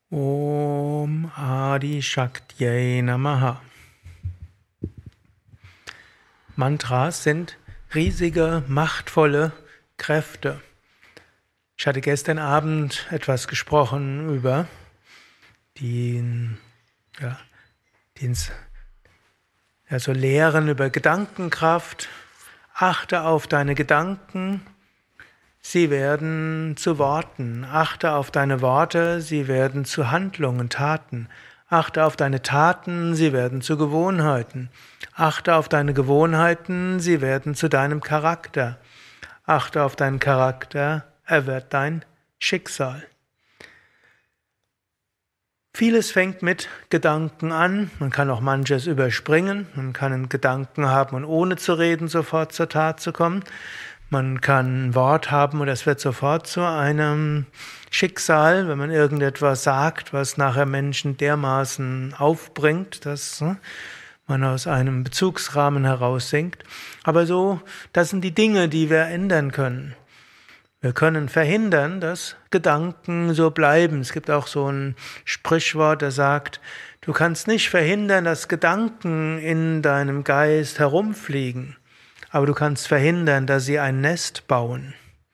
Om Adi Shaktyai Namaha. Mantras sind riesige, machtvolle Kräfte. Ich hatte gestern Abend etwas gesprochen über so Lehren über Gedankenkraft. Achte auf deine Gedanken, sie werden zu Worten. Achte auf deine Worte, sie werden zu Handlungen, Taten. Achte auf deine Taten, sie werden zu Gewohnheiten. Achte auf deine Gewohnheiten, sie werden zu deinem Charakter. Achte auf deinen Charakter, er wird dein Schicksal. Vieles fängt mit Gedanken an, man kann auch manches überspringen, man kann einen Gedanken haben und ohne zu reden sofort zur Tat zu kommen. Man kann ein Wort haben und es wird sofort zu einem Schicksal, wenn man irgendetwas sagt, was nachher Menschen dermaßen aufbringt, dass man aus einem Bezugsrahmen heraussinkt. Aber das sind die Dinge, die wir ändern können. Wir können verhindern, dass Gedanken so bleiben. Es gibt auch so ein Sprichwort, das sagt, du kannst nicht verhindern, dass Gedanken in deinem Geist herumfliegen, aber du kannst verhindern, dass sie ein Nest bauen.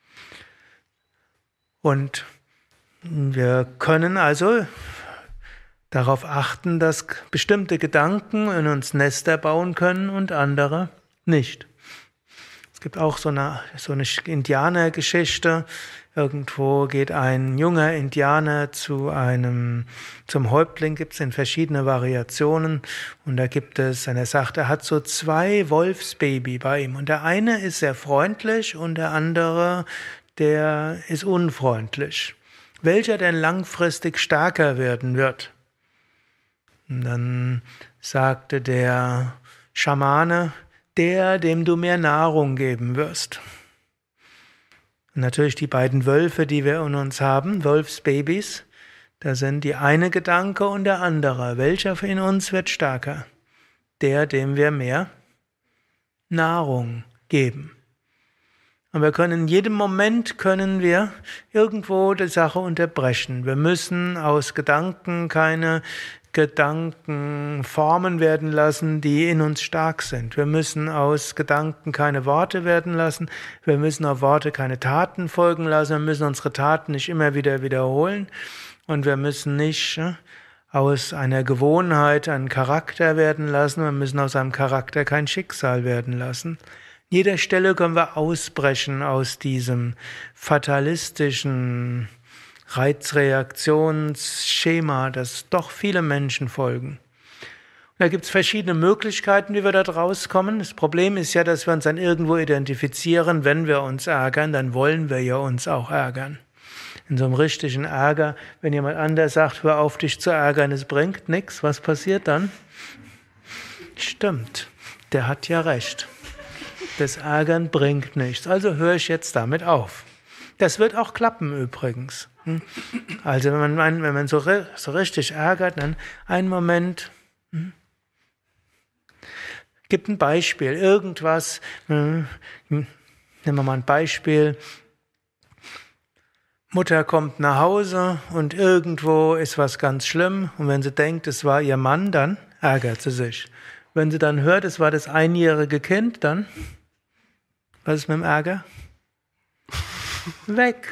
Und wir können also darauf achten, dass bestimmte Gedanken in uns Nester bauen können und andere nicht. Es gibt auch so eine Indianergeschichte. Irgendwo geht ein junger Indianer zum Häuptling, gibt es in verschiedene Variationen. Und da gibt es, und er sagt, er hat so 2 Wolfsbaby bei ihm. Und der eine ist sehr freundlich und der andere, der ist unfreundlich. Welcher denn langfristig stärker werden wird? Und dann sagte der Schamane, der, dem du mehr Nahrung geben wirst. Und natürlich die beiden Wölfe, die wir in uns haben, Wolfsbabys, da sind die eine Gedanke und der andere. Welcher in uns wird stärker? Der, dem wir mehr Nahrung geben. Und wir können in jedem Moment irgendwo die Sache unterbrechen. Wir müssen aus Gedanken keine Gedankenformen werden lassen, die in uns stark sind. Wir müssen aus Gedanken keine Worte werden lassen. Wir müssen auf Worte keine Taten folgen lassen. Wir müssen unsere Taten nicht immer wieder wiederholen. Und wir müssen nicht aus einer Gewohnheit einen Charakter werden lassen. Wir müssen aus einem Charakter kein Schicksal werden lassen. An jeder Stelle können wir ausbrechen aus diesem fatalistischen Reizreaktionsschema, das doch viele Menschen folgen. Und da gibt es verschiedene Möglichkeiten, wie wir da rauskommen. Das Problem ist ja, dass wir uns dann irgendwo identifizieren. Wenn wir uns ärgern, dann wollen wir ja uns auch ärgern. In so einem richtigen Ärger, wenn jemand anders sagt, hör auf dich zu ärgern, es bringt nichts, was passiert dann? Stimmt, der hat ja recht. Das Ärgern bringt nichts, also höre ich jetzt damit auf. Das wird auch klappen übrigens. Also wenn man so richtig ärgert, dann einen Moment, gibt ein Beispiel, irgendwas, nehmen wir mal ein Beispiel, Mutter kommt nach Hause und irgendwo ist was ganz schlimm und wenn sie denkt, es war ihr Mann, dann ärgert sie sich. Wenn sie dann hört, es war das einjährige Kind, dann, was ist mit dem Ärger? Weg.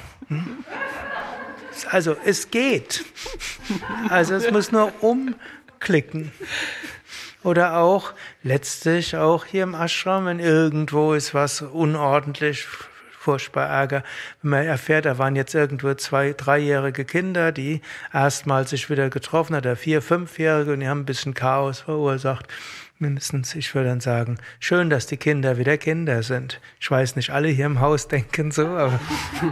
Also es geht. Also es muss nur umklicken. Oder auch letztlich auch hier im Ashram, wenn irgendwo ist was unordentlich, furchtbar Ärger, wenn man erfährt, da waren jetzt irgendwo 2-, 3-jährige Kinder, die erstmals sich wieder getroffen hat, oder 4-, 5-jährige und die haben ein bisschen Chaos verursacht. Mindestens, ich würde dann sagen, schön, dass die Kinder wieder Kinder sind. Ich weiß nicht, alle hier im Haus denken so, aber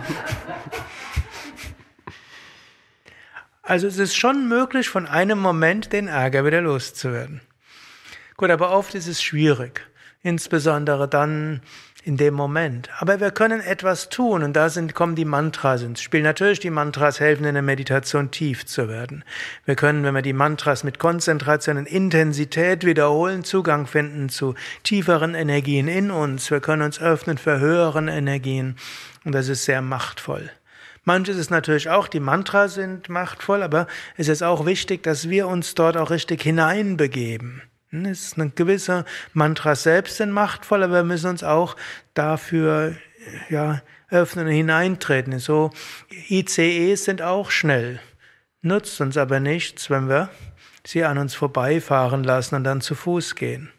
also es ist schon möglich, von einem Moment den Ärger wieder loszuwerden. Gut, aber oft ist es schwierig, insbesondere dann in dem Moment. Aber wir können etwas tun und kommen die Mantras ins Spiel. Natürlich, die Mantras helfen in der Meditation tief zu werden. Wir können, wenn wir die Mantras mit Konzentration und Intensität wiederholen, Zugang finden zu tieferen Energien in uns. Wir können uns öffnen für höheren Energien und das ist sehr machtvoll. Manches ist natürlich auch, die Mantras sind machtvoll, aber es ist auch wichtig, dass wir uns dort auch richtig hineinbegeben. Es ist eine gewisse Mantras selbst sind machtvoll, aber wir müssen uns auch dafür öffnen und hineintreten. So ICEs sind auch schnell, nutzt uns aber nichts, wenn wir sie an uns vorbeifahren lassen und dann zu Fuß gehen.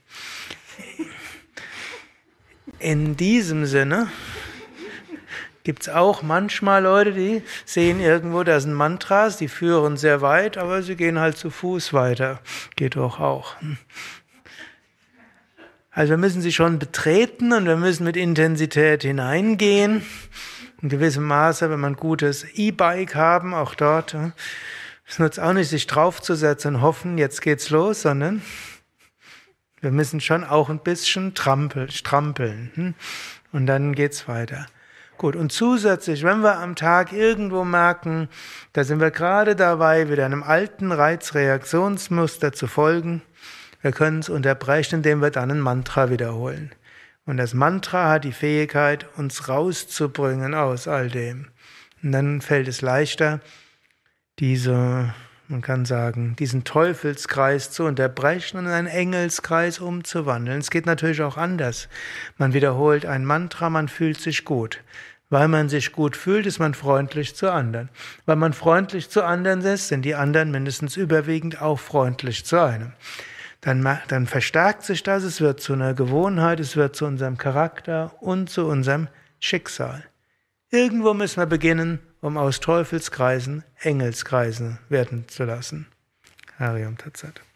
In diesem Sinne gibt es auch manchmal Leute, die sehen irgendwo, da sind Mantras, die führen sehr weit, aber sie gehen halt zu Fuß weiter. Geht doch auch. Also wir müssen sie schon betreten und wir müssen mit Intensität hineingehen. In gewissem Maße, wenn wir ein gutes E-Bike haben, auch dort. Es nutzt auch nicht, sich draufzusetzen und hoffen, jetzt geht's los, sondern wir müssen schon auch ein bisschen strampeln. Und dann geht's weiter. Gut, und zusätzlich, wenn wir am Tag irgendwo merken, da sind wir gerade dabei, wieder einem alten Reizreaktionsmuster zu folgen, wir können es unterbrechen, indem wir dann ein Mantra wiederholen. Und das Mantra hat die Fähigkeit, uns rauszubringen aus all dem. Und dann fällt es leichter, man kann sagen, diesen Teufelskreis zu unterbrechen und in einen Engelskreis umzuwandeln. Es geht natürlich auch anders. Man wiederholt ein Mantra, man fühlt sich gut. Weil man sich gut fühlt, ist man freundlich zu anderen. Weil man freundlich zu anderen ist, sind die anderen mindestens überwiegend auch freundlich zu einem. Dann verstärkt sich das, es wird zu einer Gewohnheit, es wird zu unserem Charakter und zu unserem Schicksal. Irgendwo müssen wir beginnen, um aus Teufelskreisen Engelskreisen werden zu lassen. Hariom Tat Sat.